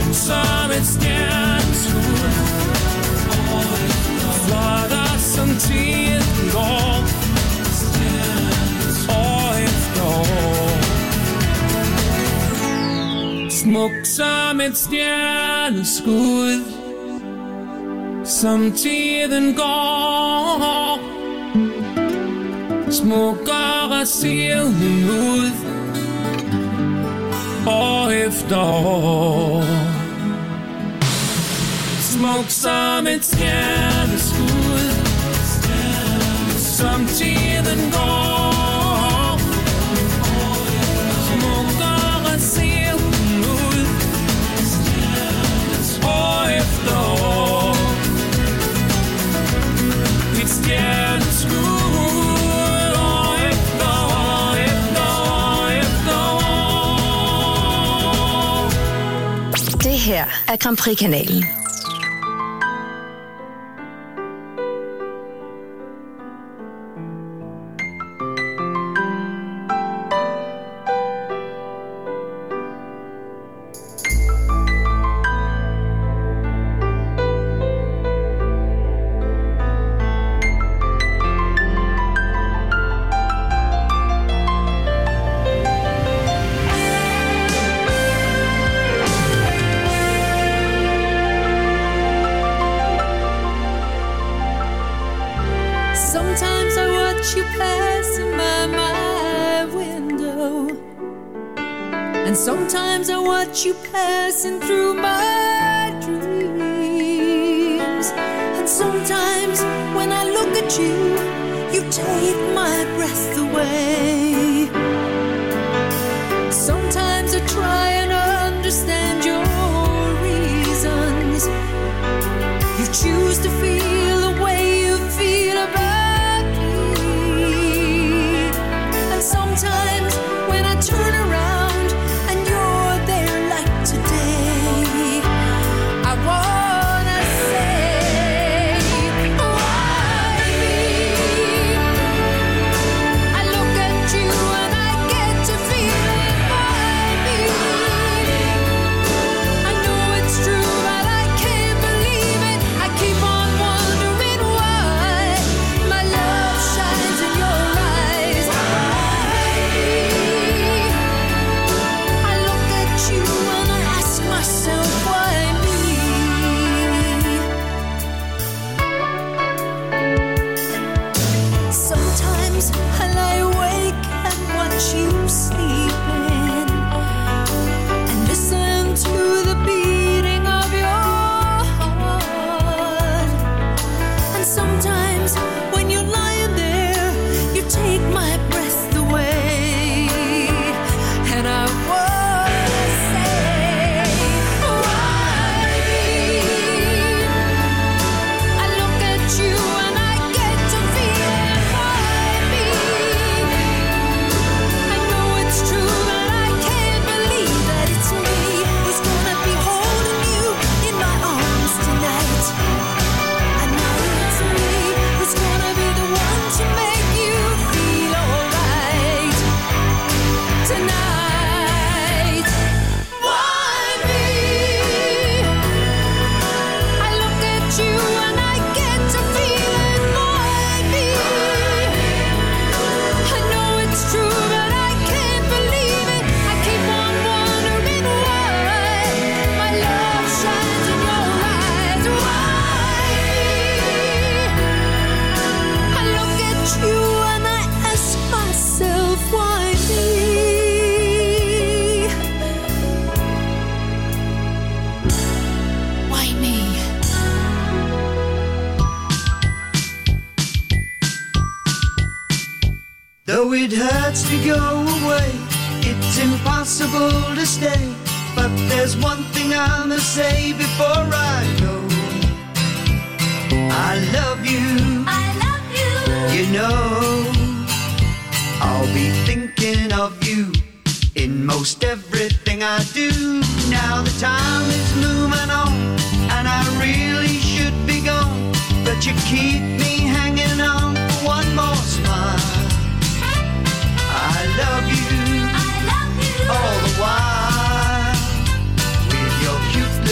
Smuk som et stjerneskud, flottere som tiden går, år efter år. Smuk som et stjerneskud, som tiden går, smukkere ser hun ud, år efter år. Smuk som et stjerneskud, som tiden går, smukkere ser hun ud, år efter år. Et stjerneskud, år efter år, efter år, efter år. Det her er Grand Prix-kanalen. Sometimes I watch you passing by my window, and sometimes I watch you passing through my dreams. And sometimes when I look at you, you take my breath away. Sometimes I try and understand your reasons. You choose to feel the way you feel about me. And sometimes when I turn around and you're there like today, I wanna say, why me? I look at you and I get to feeling, why me? I know it's true but I can't believe it. I keep on wondering why my love shines in your eyes. Why me? I look at you and I ask myself, why me? Sometimes I lie awake and watch you sleeping and listen to the beating of your heart. And sometimes when you're lying there, you take my breath away. And I wanna say, why me? I look at you and I get to feeling, why me? I know it's true but I can't believe that it's me who's gonna be holding you in my arms tonight. I know it's me who's gonna be the one to make you feel alright tonight. Why me? I look at you and I get to feeling, why me? I know it's true but I can't believe it. I keep on wondering why my love shines in your eyes. Why me? I look at you and I ask myself, why me? Why me? Though it hurts to go away, it's impossible to stay. But there's one thing I must say before I go. I love you, I love you. you know. I'll be thinking of you in most everything I do. Now the time is moving on, and I really should be gone. But you keep me hanging on for one more smile. I love you, I love you. all the while. With your cute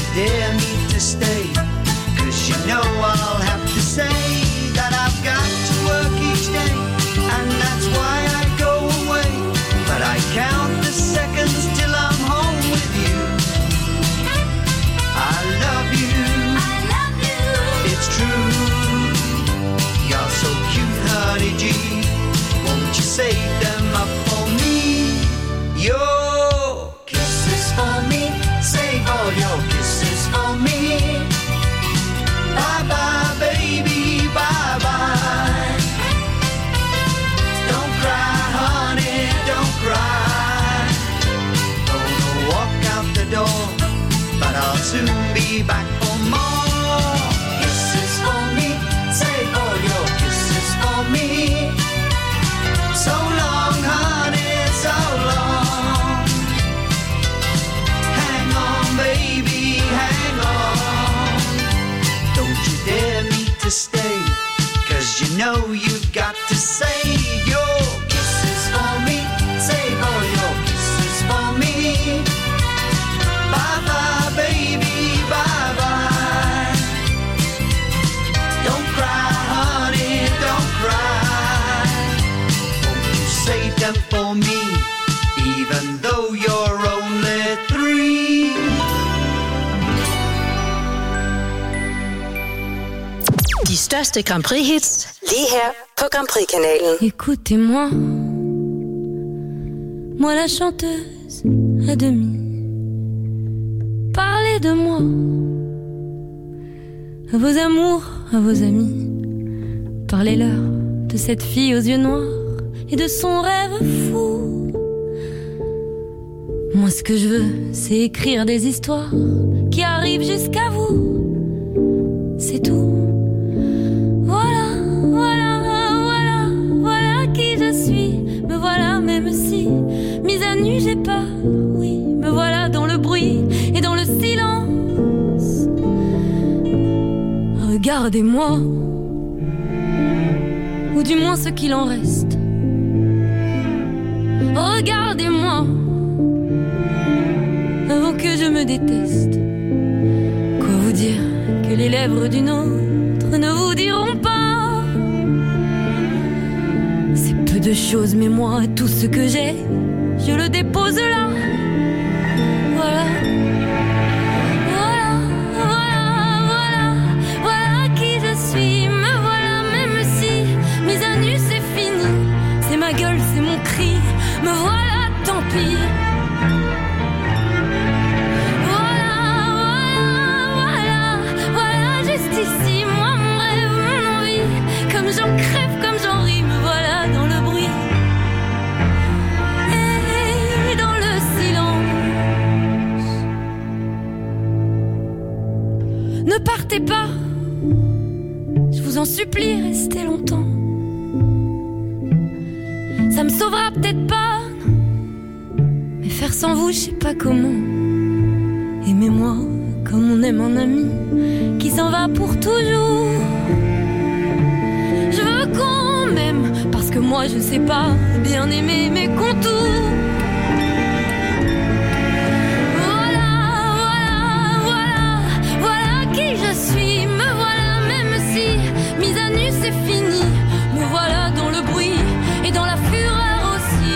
dare me to stay? 'Cause you know I'll have to say that I've got to work each day, and that's why I go away. But I count the seconds till I'm home with you. I love you, it's true. You're so cute, honey G. Won't you save them up for me? Your kisses for me, save all your kisses for me. Bye bye baby, bye bye. Don't cry honey, don't cry. Gonna walk out the door, but I'll soon be back for more. Kisses for me, save all your kisses for me. So long honey, so long. Hang on baby, hang on. Don't you dare me to stay, 'cause you know you've got to save your kisses for me. Save all your kisses for me. Bye bye baby, bye bye. Don't cry honey, don't cry. Won't you save them for me, even though you're only 3? De største Grand Prix hits lige her på Grand Prix-kanalen. Écoutez-moi, moi la chanteuse à demi. Parlez de moi, à vos amours, à vos amis. Parlez-leur de cette fille aux yeux noirs et de son rêve fou. Moi ce que je veux, c'est écrire des histoires qui arrivent jusqu'à vous. C'est tout. Voilà, voilà, voilà, voilà qui je suis. Me voilà même si, mise à nu j'ai peur. Oui, me voilà dans le bruit et dans le silence. Regardez-moi, ou du moins ce qu'il en reste. Regardez-moi, avant que je me déteste. Quoi vous dire que les lèvres d'une autre ne vous diront pas? C'est peu de choses, mais moi, tout ce que j'ai, je le dépose là. Voilà. Voilà, voilà, voilà, voilà qui je suis. Me voilà même si, mise à nu c'est fini. C'est ma gueule, c'est mon cri. Me voilà, tant pis. Ici, moi, mon rêve, mon envie, comme j'en crève, comme j'en ris, me voilà dans le bruit et dans le silence. Ne partez pas, je vous en supplie, restez longtemps. Ça me sauvera peut-être pas, mais faire sans vous, je sais pas comment. Aimez-moi comme on aime un ami qui s'en va pour toujours. Je veux qu'on m'aime, parce que moi je sais pas bien aimer mes contours. Voilà, voilà, voilà, voilà qui je suis. Me voilà même si, mise à nu c'est fini. Me voilà dans le bruit et dans la fureur aussi.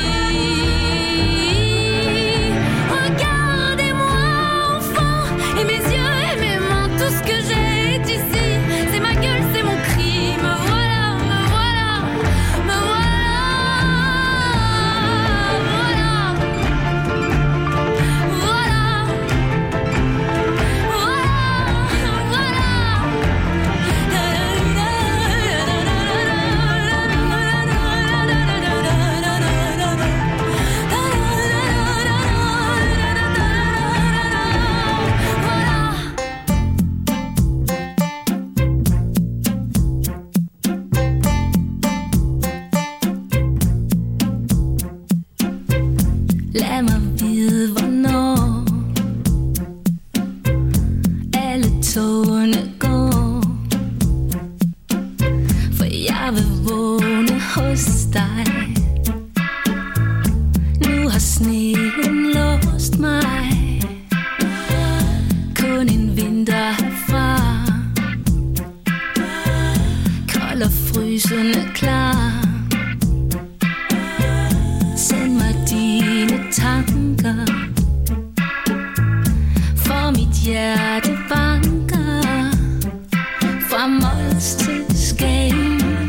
Regardez-moi enfant, et mes yeux et mes mains, tout ce que j'ai est ici. C'est ma gueule, c'est mon cri. Me voilà, me voilà, me voilà. Voilà, kun en vinter herfra. Kold og frysende klar. Send mig dine tanker, for mit hjerte banker. Fra Mols til Skagen,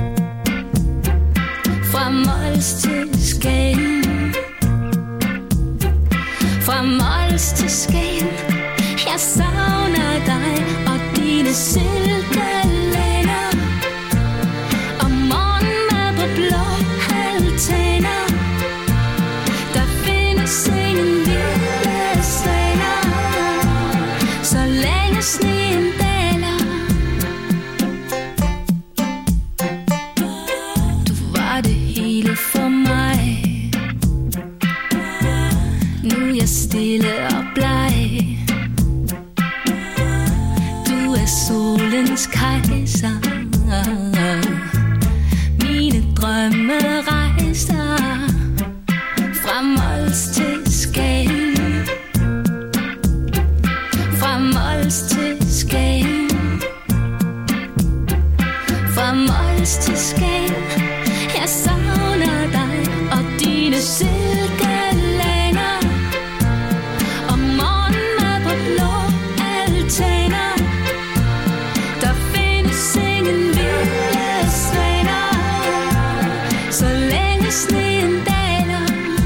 fra Mols til Skagen, fra Mols til Skagen. Jeg savner dig og dine silkelænder, og morgenmad på blå altaner. Der findes ingen vilde svaner, så længe sneen daler. Du var det hele for mig. Nu er jeg stille og bleg. Du er solens kejser. Mine drømme rejser fra Mols til Skagen, fra Mols til Skagen, fra Mols til Skagen. Jeg savner dig og dine silkelænder, og morgenmad på blå altaner. Der findes ingen vilde svaner, så længe sneen daler.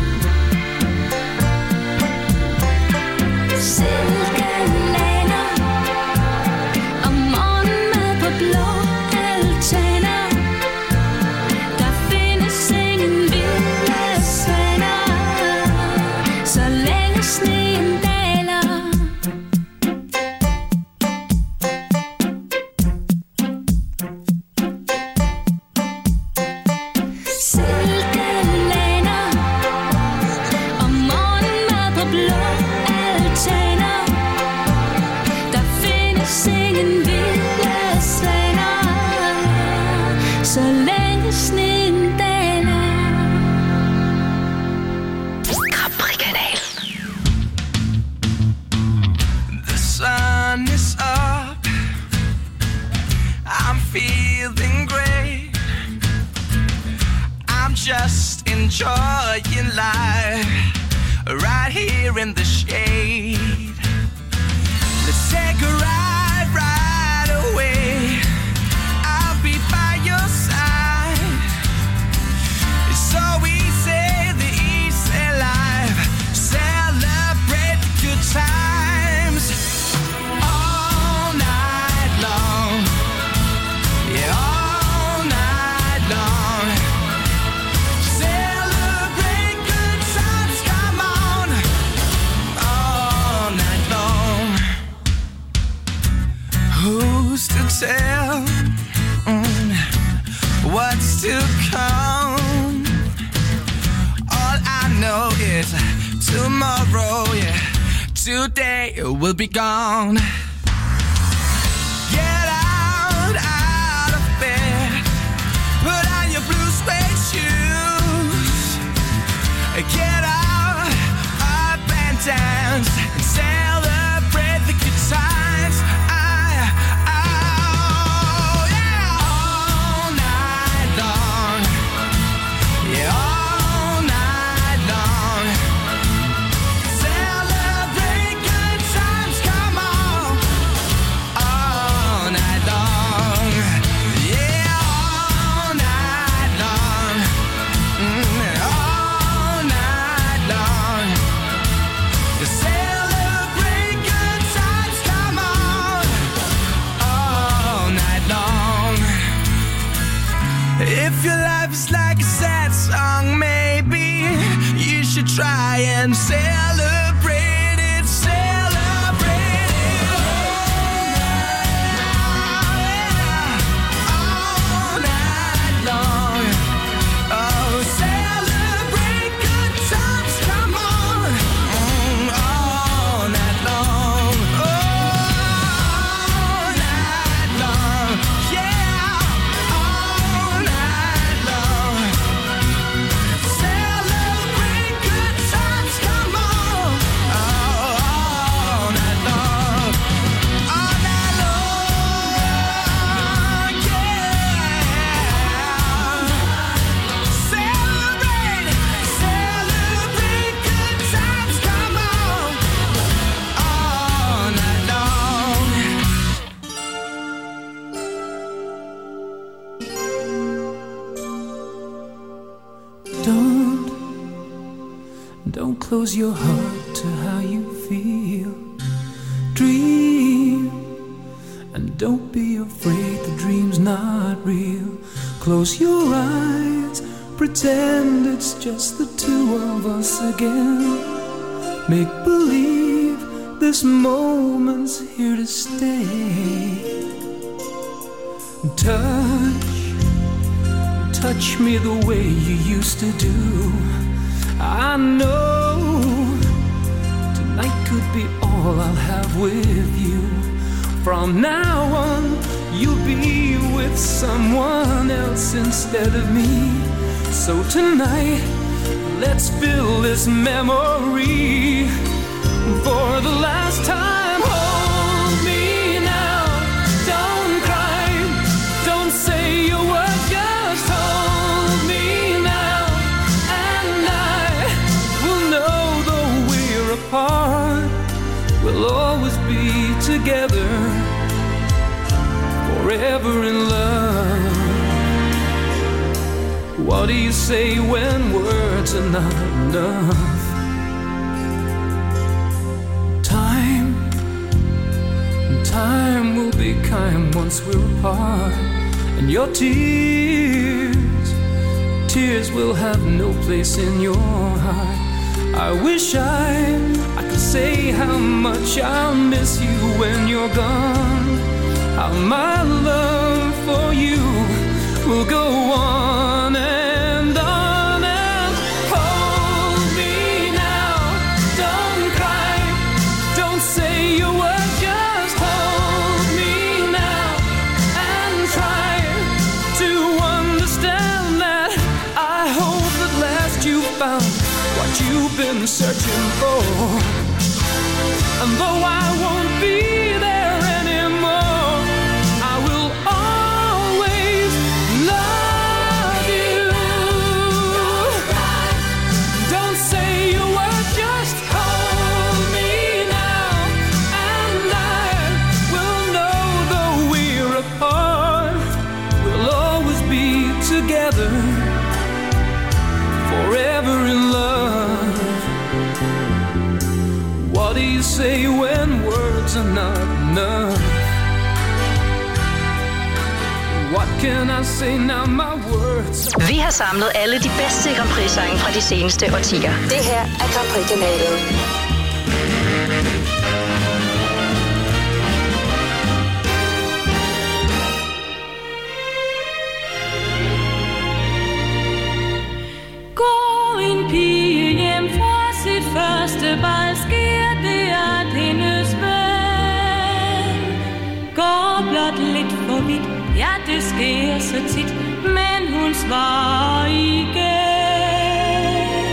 Silkelænder, og morgenmad på blå altaner. Der findes ingen vilde svaner, så længe sneen daler. Silkelænder, og morgenmad på blå altaner. Der findes ingen vilde svaner, så længe sneen daler. Capri-kanal. The sun is up, I'm feeling great. I'm just enjoying life right here in the shade. Let's take a ride right away. I'll be by your side. It's so easy, the easy life. Celebrate the good times all night long. Yeah, all night long. Celebrate good times, come on, all night long. Who's to tell what's to come? All I know is tomorrow, yeah, today will be gone. Get out of bed, put on your blue suede shoes. Get up and dance and celebrate the good times. Oh, yeah, all night long. Yeah, all night long. Celebrate good times, come on. All night long. Yeah, all night long. All night long. Celebrate close your heart to how you feel. Dream, and don't be afraid the dream's not real. Close your eyes, pretend it's just the two of us again. Make believe this moment's here to stay. Touch me the way you used to do. I know tonight could be all I'll have with you. From now on, you'll be with someone else instead of me. So tonight, let's fill this memory for the last time. Hold me now, don't cry, don't say a word, just hold me now. And I will know though we're apart, we'll always be together, forever in love. What do you say when words are not enough? Time will be kind once we're apart. And your tears will have no place in your heart. I wish I could say how much I'll miss you when you're gone. How my love for you will go on and on. And hold me now, don't cry, don't say a word, just hold me now and try to understand that I hope at last you found what you've been searching for. And though I won't be there anymore, I will always love you. Don't say a word, just hold me now, and I will know though we're apart, we'll always be together, forever in love. What do you say when words are not enough? What can I say now, my words? Vi har samlet alle de bedste Grand Prix-sange fra de seneste årtier. Det her er Grand Prix-kanalen. Går en pige hjem fra sit første bal, sker det, at hendes ven går blot lidt for vidt. Ja, det sker så tit, men hun svarer igen.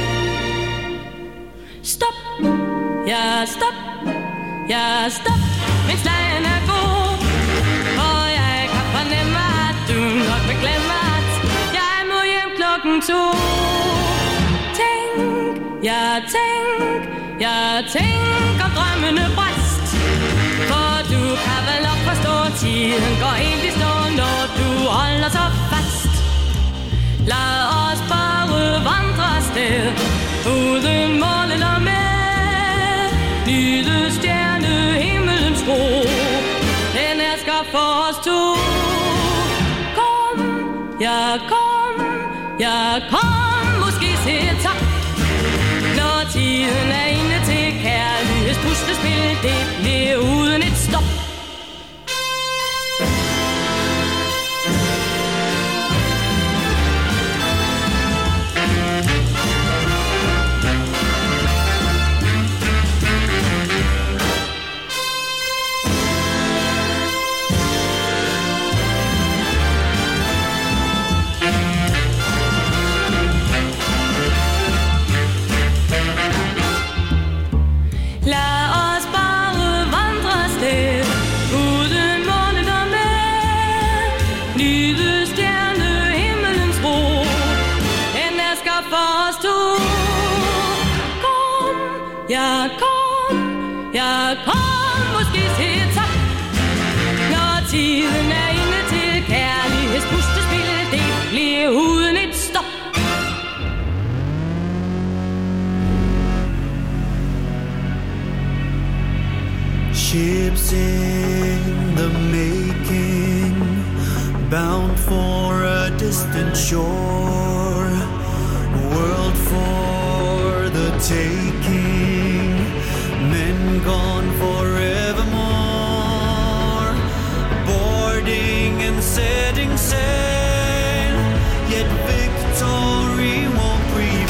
Stop, ja stop, ja stop, mens lejen er god. Og jeg kan fornemme, at du nok vil glemme, at jeg må hjem 2:00. Tænk om drømmene bræst. For du kan vel nok forstå, tiden går helt i stå, når du holder så fast. Lad os bare vandre afsted, uden mål eller med. Nyde stjerne himmelens ro, den elsker for os to. Kom, måske se tak. Når tiden er inde til kærlighedspustespil, det bliver uden et stop. Ships in the making, bound for a distant shore, world for the taking, men gone forevermore, boarding and setting sail, yet victory won't prevail.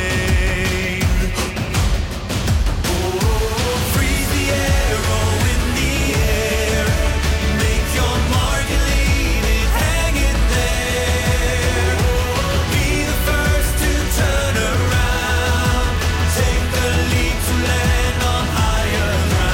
Freeze the arrow in the air, make your mark and leave it hanging there. Be the first to turn around, take the leap to land on higher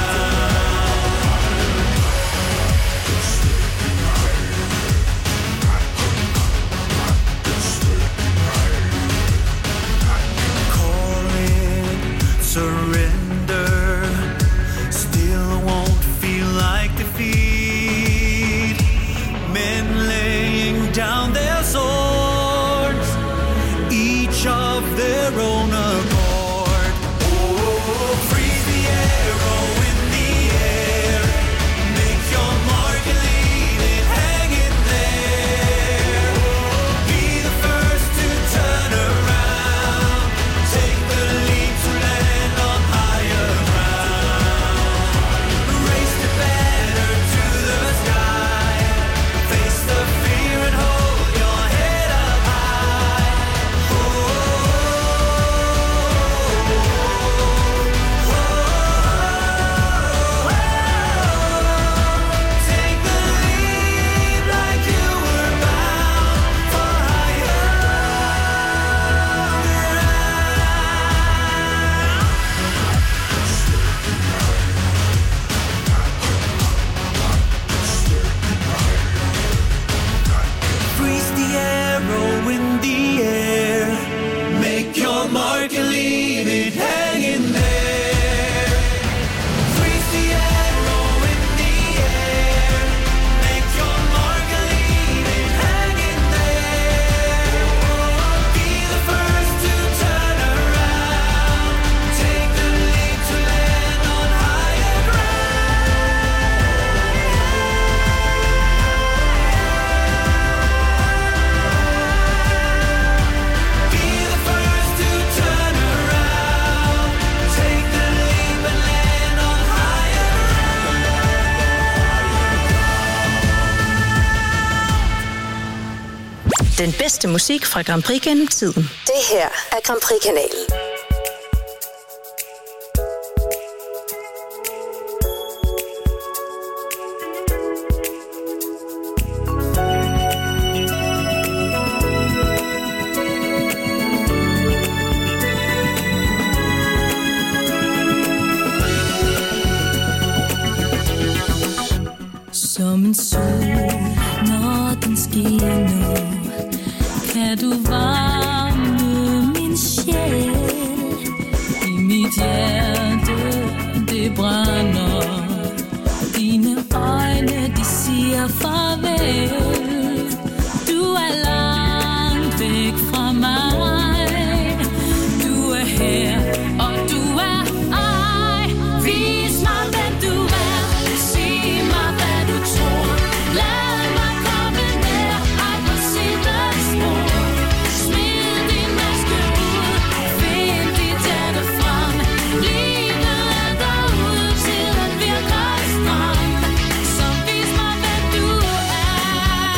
ground. Call it surrender, still won't feel like defeat. Men laying down their swords, each of their own accord. Freeze the arrow in the air, make your mark and leave it hanging there. Be the first to turn around, take the leap to land on higher ground. Raise the banner to the sky, face the fear and hold your head up high. Take the leap like you were bound for higher ground. Freeze the arrow in the air, make your mark and leave it hanging there. Freeze the arrow in the air, make your mark and leave it hanging there. Be the first to turn around, take the leap to land on higher ground. Be the first to turn around, take the leap and land on higher ground. Den bedste musik fra Grand Prix gennem tiden. Det her er Grand Prix-kanalen. Som en sol, når den skinner, kan du varme min sjæl. I mit hjerte, det brænder. Dine øjne, de siger farvel. Du er langt væk fra mig. Du er her, og du er ej. Vis mig, hvem du er. Sig mig, hvad du tror. Lad mig komme nær. Ej, på sidens spor. Smid din maske ud. Find dit hjerte frem. Livet er derude til at virke stram. Så vis mig, hvem du er.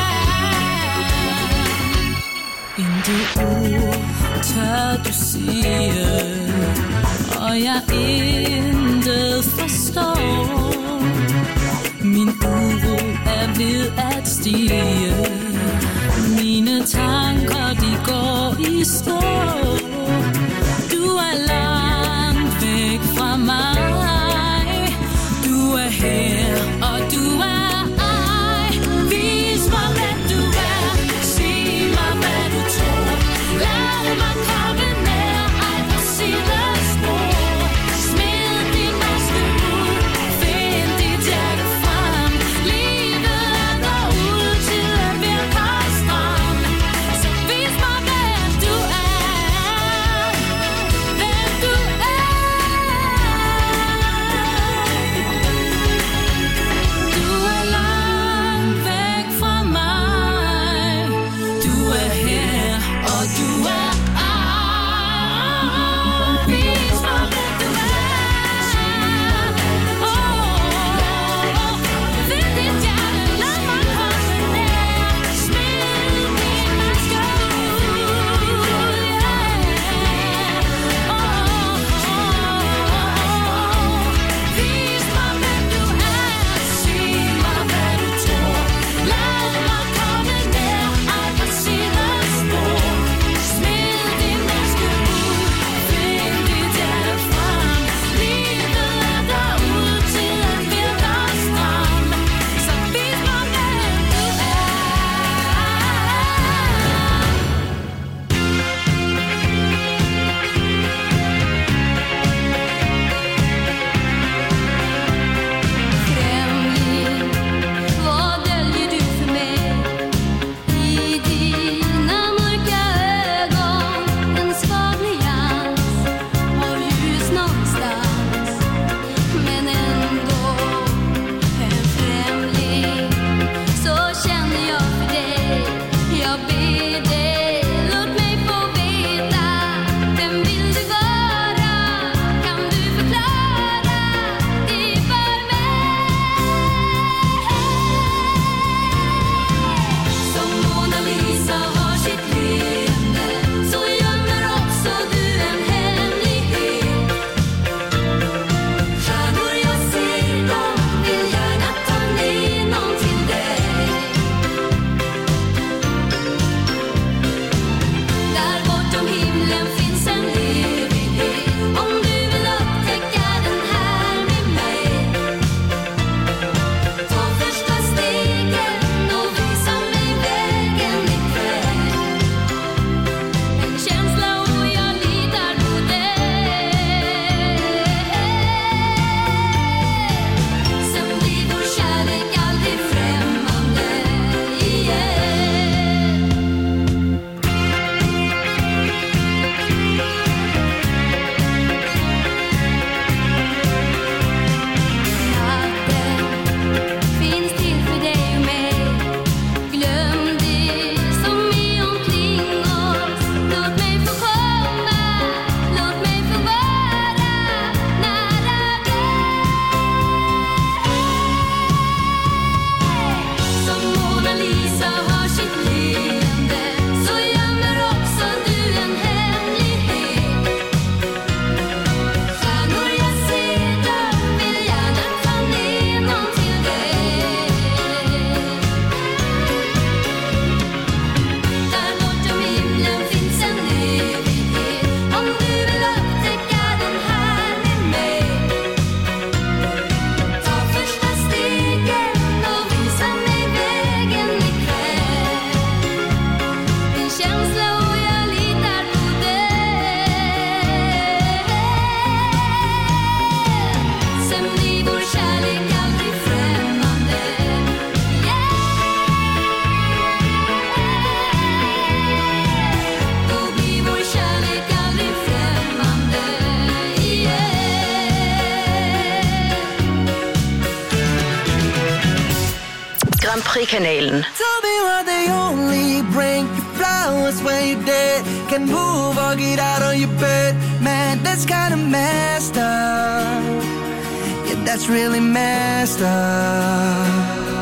Grand Prix-kanalen. Tell me why they only bring you flowers when you're dead. Can move or get out of your bed. Man, that's kinda messed up. Yeah, that's really messed up.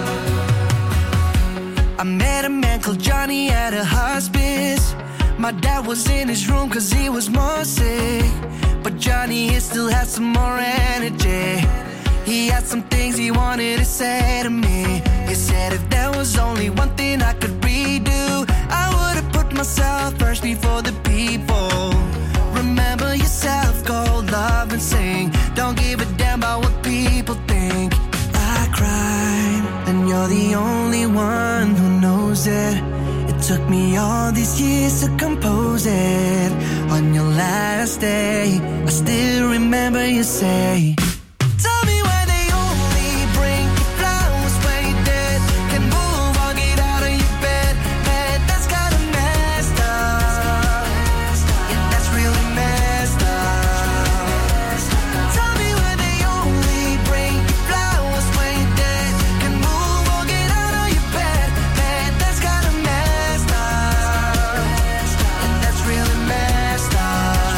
I met a man called Johnny at a hospice. My dad was in his room cause he was more sick. But Johnny, he still had some more energy. He had some things he wanted to say to me. He said if there was only one thing I could redo, I would have put myself first before the people. Remember yourself, go love and sing. Don't give a damn about what people think. I cried, and you're the only one who knows it. It took me all these years to compose it. On your last day, I still remember you say, tell me why they only bring you flowers when you're dead. Can move or get out of your bed. Man, that's kinda messed up. Yeah, that's really messed up. Tell me why they only bring you flowers when you're dead. Can move or get out of your bed. Man, that's kinda messed up. And that's really messed up.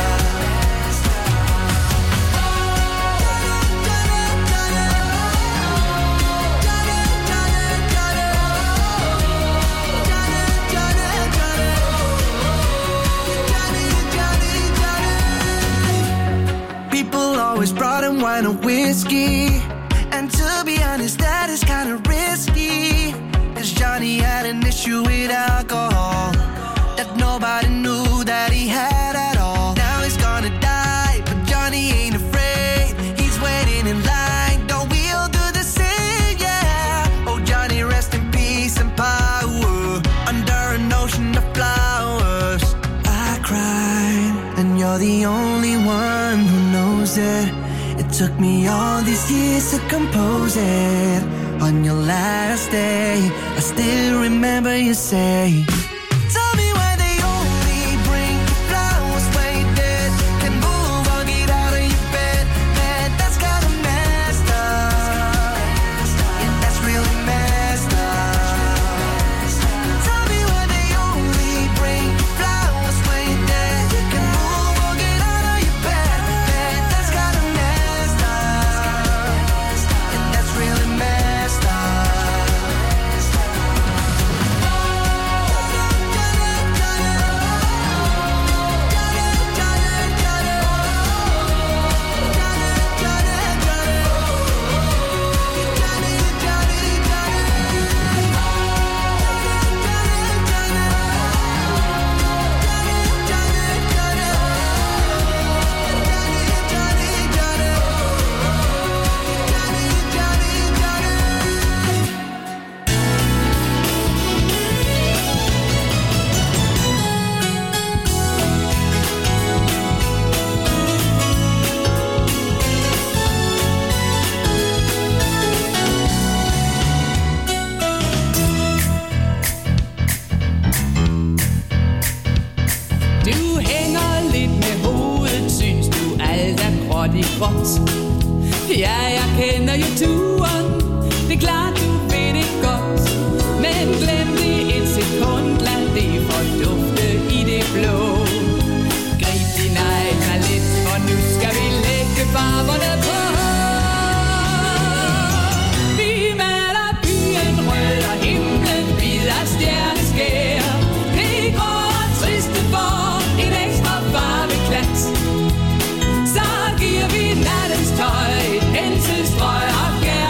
People always brought him wine and whiskey, and to be honest, that is kinda risky. Cause Johnny had an issue with alcohol that nobody knew that he had at all. Now he's gonna die, but Johnny ain't afraid. He's waiting in line, don't we all do the same, yeah. Oh Johnny, rest in peace and power, under an ocean of flowers. I cried, and you're the only one who knows it. It took me all these years to compose it. On your last day, I still remember you say, tell me why they only bring you flowers when you're dead. Can move or get out of your bed. Man, that's kinda messed up. Yeah, that's really messed up. Tell me why they only bring you flowers when you're dead. Can move or get out of your bed. Man, that's kinda messed up. Yeah, that's really messed up. Du hænger lidt med hovedet, synes du alt er gråt i gråt. Ja, jeg kender jo turen, det er klart du ved det godt. Men glem det et sekund, lad det fordufte i det blå. Grib din egen lidt, for nu skal vi lægge farverne på. Vi maler byen rød og himlen hvid af stjerneskær. Det grå og triste for en ekstra farveklat. Så giver vi nattens tøj et penselstrøg og gær.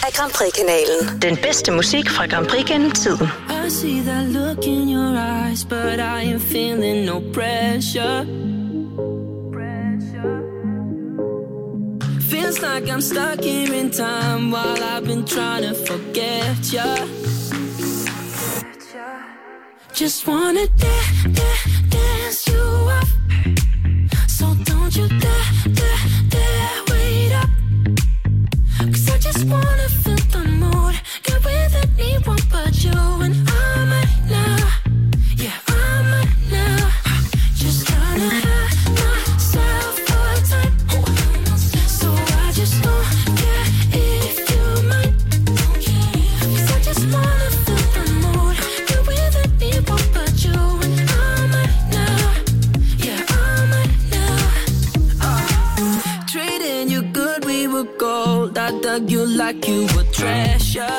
af Grand Prix-kanalen. Den bedste musik fra Grand Prix gennem tiden. I see that look in your eyes, but I am feeling no pressure. Feels like I'm stuck here in time while I've been trying to forget ya. Just wanna dance you off. So don't you dare wait up. 'Cause I just wanna feel the mood. Get with anyone but you. And I'm at now. Yeah, I'm at now. Just trying to have myself a time. So I just don't care if you mind. 'Cause I just wanna feel the mood. Get with anyone but you. And I'm at now. Yeah, I'm at now. Treating you good, we were gold. I dug you like you were treasure.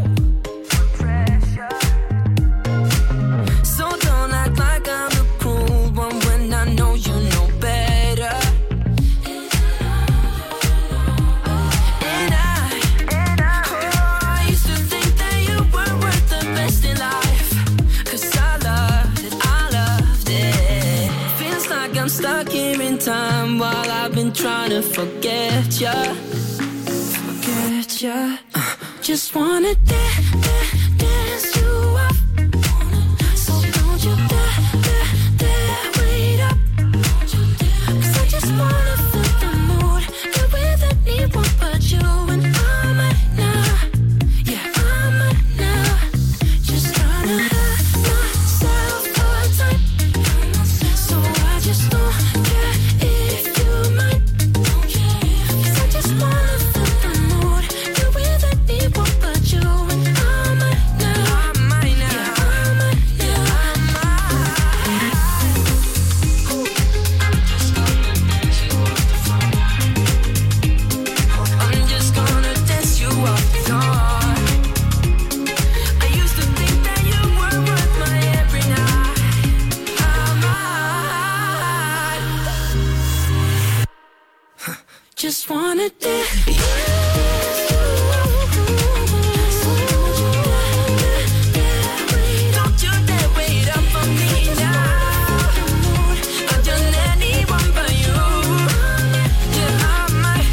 So don't act like I'm the cruel one when I know you know better. And I used to think that you were worth the best in life. 'Cause I loved it. Feels like I'm stuck here in time while I've been trying to forget ya. Just wanna dance you up. So don't you dare wait up. 'Cause I just wanna feel the mood. Get with anyone but you. And I'm at now. Yeah, I'm at now. Just trying to have myself a time. So I just don't care if you mind. 'Cause I just wanna feel the mood. Get with anyone but you. And I'm at now. I'm at now. Yeah, I'm at now. I'm just gonna dance you off the floor. I used to think that you were worth my every night. Just wanna dance you. Don't you dare wait up for me now. I've done anyone but you. Yeah, I'm at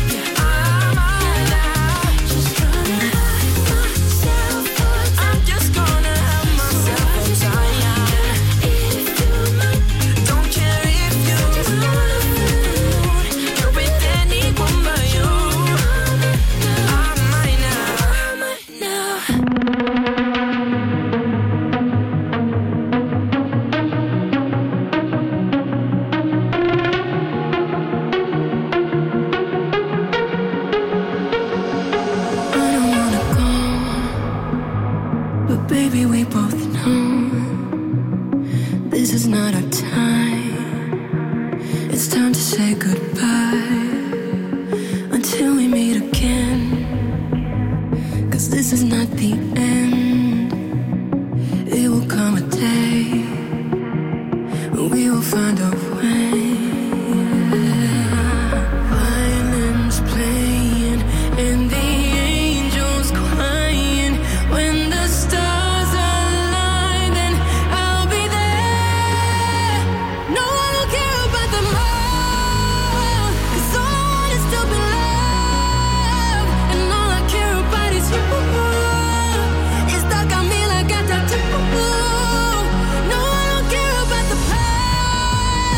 now. Just trying to have myself a time. I'm just gonna have myself a time. If you mind, don't care if you just wanna feel the mood. You're with anyone but you. I'm at now. I don't wanna go, but baby, we both know this is not our time. It's time to say goodbye until we meet again. 'Cause this is not the end. It will come a day when we will find a way. Violins playing and the angels crying. When the stars align, then I'll be there. No, I don't care about them all, 'cause all I want is to be loved. And all I care about is you. It's stuck on me like a tattoo. No, I don't care about the past.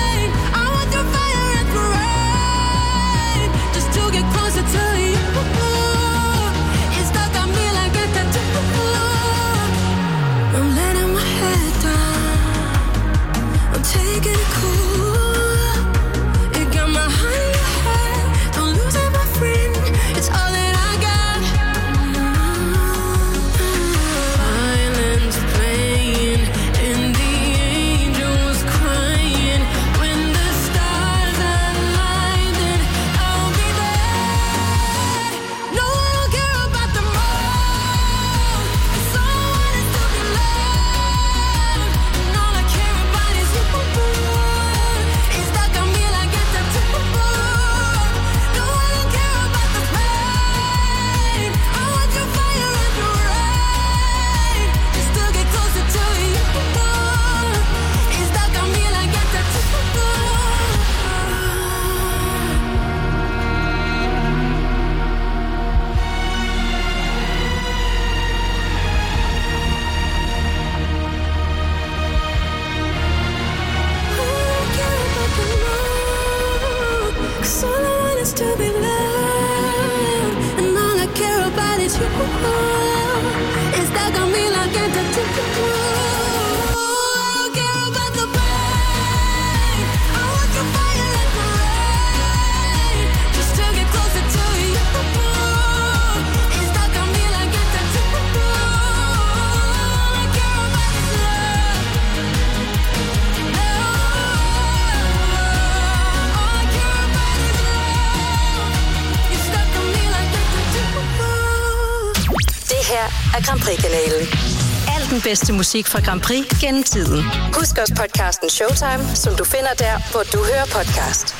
Af Grand Prix-kanalen. Al den bedste musik fra Grand Prix gennem tiden. Husk også podcasten Showtime, som du finder der, hvor du hører podcast.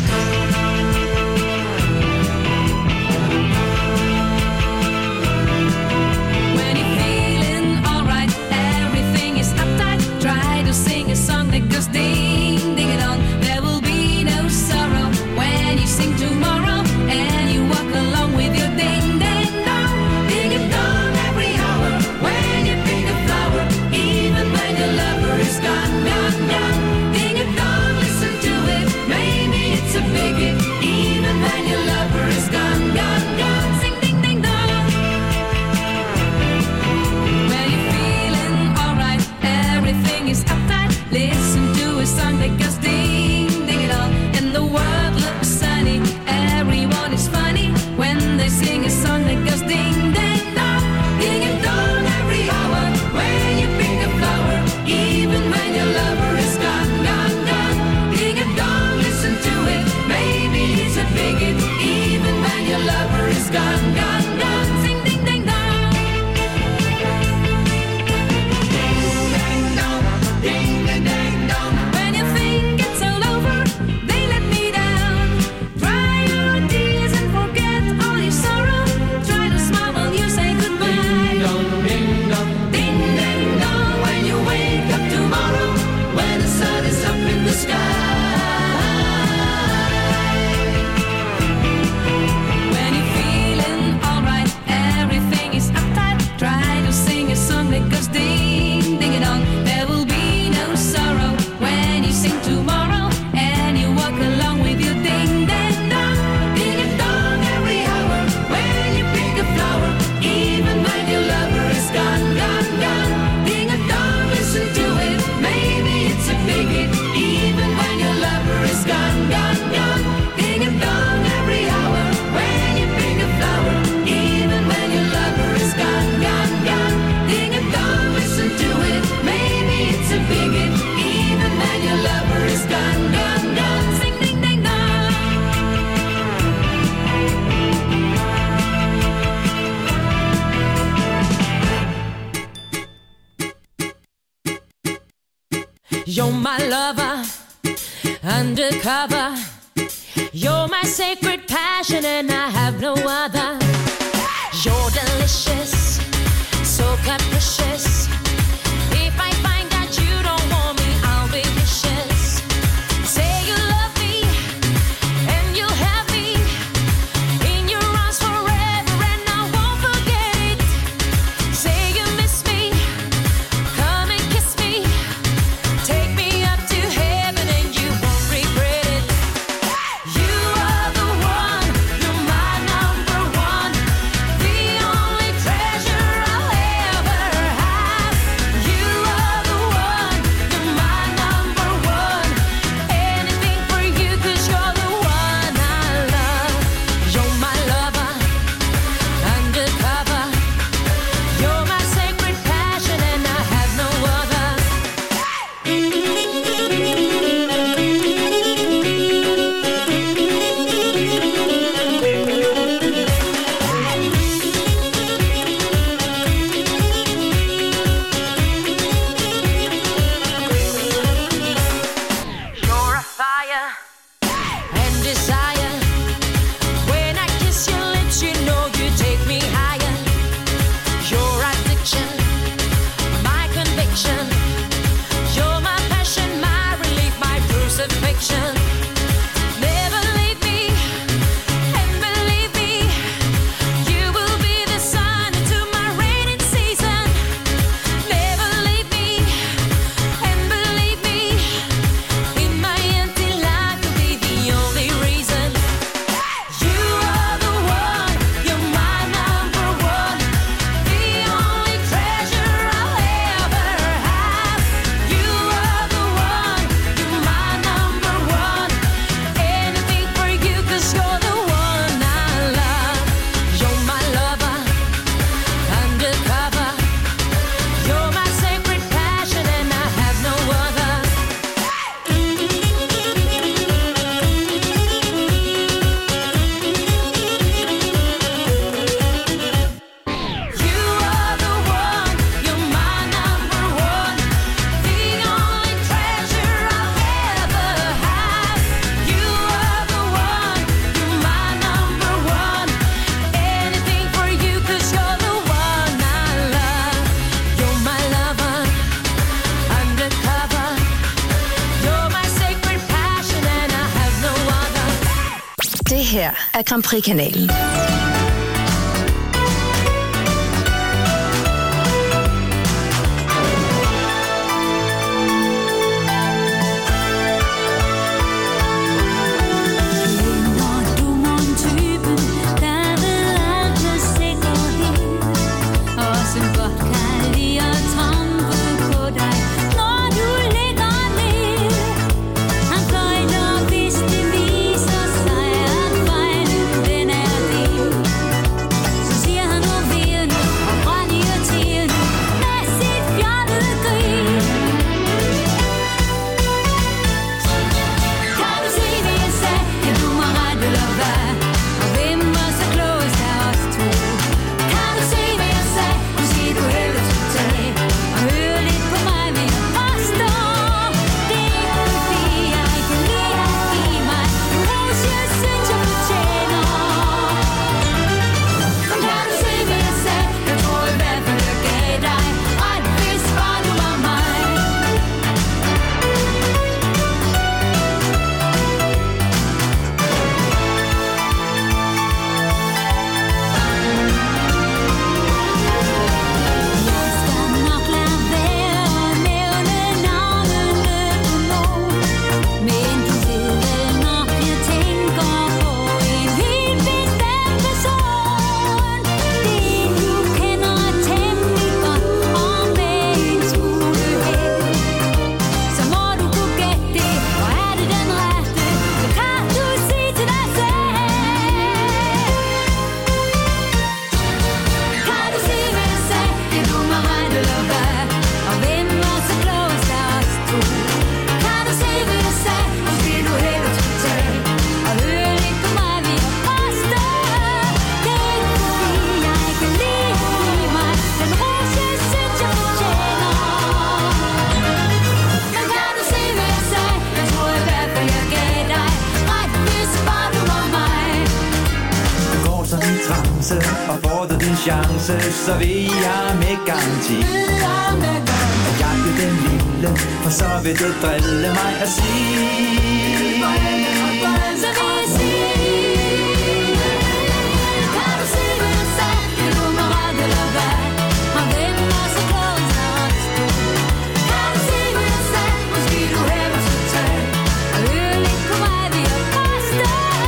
When you're feeling alright, everything is uptight. Try to sing a song that goes ding, ding it on. There will be no sorrow when you sing tomorrow and you walk along with your ding, ding, dong. Ding it dong every hour when you pick a flower, even when your lover is gone, gone, gone. Ding it dong, listen to it, maybe it's a big hit, even when your lover is gone, gone, gone. Sing ding, ding, dong. When you're feeling alright, everything is uptight. Listen to a song that goes ding, ding it all, and the world looks sunny. Everyone is funny when they sing a song that goes ding, ding, dong, ding it dong every hour. When you pick a flower, even when your lover is gone, gone, gone. Ding it dong, listen to it, maybe it's a big hit, even when your lover is gone, gone, gone. Sing ding, ding, dong. Ding, dong, ding, ding, ding, dong. When you think it's all over, they let me down. Dry your tears and forget all your sorrow. Try to smile while you say goodbye. Ding, dong, ding, ding, dong. When you wake up tomorrow, when the sun is up in the sky. When you're feeling alright, everything is uptight. Try to sing a song that goes ding, ding it on. There will be no sorrow when you sing tomorrow and you walk along with your ding, ding, dong. Ding it dong every hour when you pick a flower, even when your lover is gone, gone, gone. Ding it dong, listen to it, maybe it's a big hit, even when your lover is gone, gone, gone. Ding it dong every hour when you pick a flower, even when your lover is gone, gone, gone. Ding it dong, listen to it, maybe it's a big hit, even when your lover is gone, gone, gone. Sing ding, ding, dong. You're my lover, undercover. You're my sacred passion and I have no other. You're delicious, so capricious. If I find out you don't want me, I'll be vicious. Say you love me and you'll have me in your arms forever and I won't forget it. Say you miss me, come and kiss me. Take me up to heaven and you won't regret it. You are the one, you're my number one, the only treasure I'll ever have. her er Grand Prix-kanalen. Så vil jeg med garanti at jeg er den lille, for så vil du drille mig og sige. Så vil jeg sige. Kan du se, hvad jeg sagde? Kan du mig ret eller hvad? Og hvem er så klog så stå? Kan du se, hvad jeg sagde? Måske du hellere skulle tage og høre lidt på mig, vi har påstå.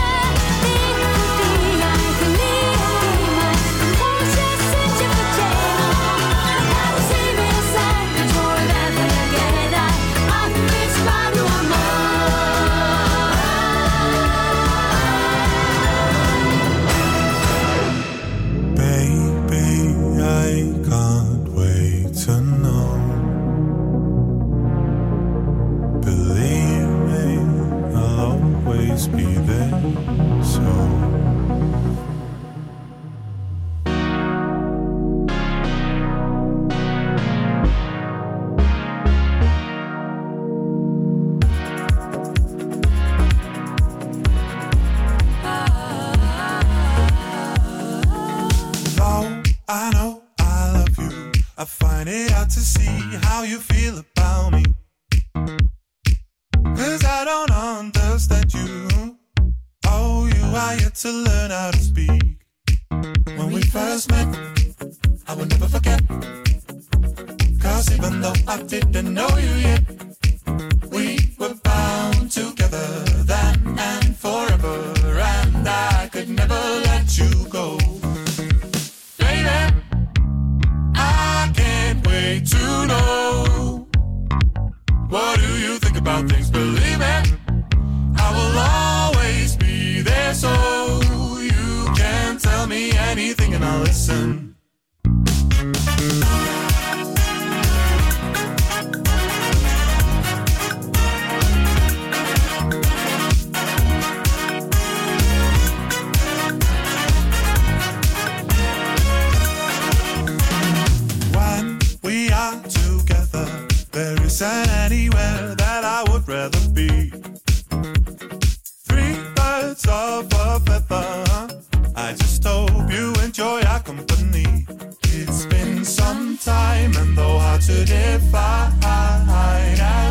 Det er ikke fordi jeg kan lide mig.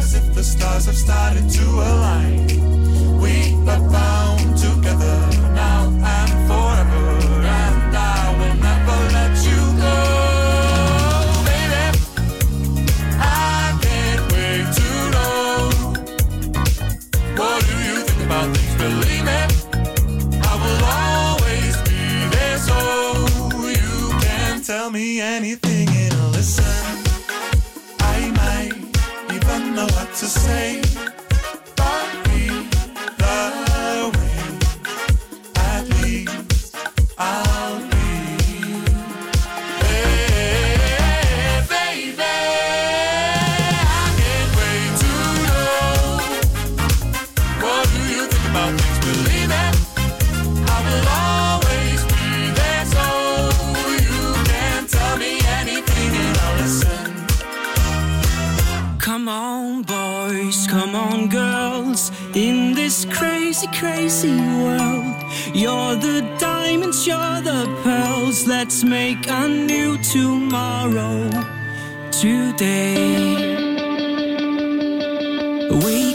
stars have started to align. We are bound together now. boys, come on girls, in this crazy, crazy world. You're the diamonds, you're the pearls. Let's make a new tomorrow today. We